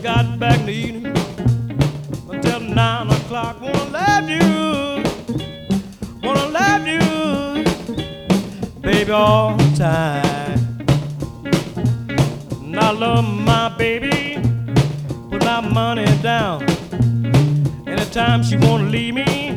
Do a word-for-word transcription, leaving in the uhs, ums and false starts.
got back in the evening until nine o'clock. Wanna love you, wanna love you, baby, all the time. And I love my baby, put my money down. Anytime she wanna leave me,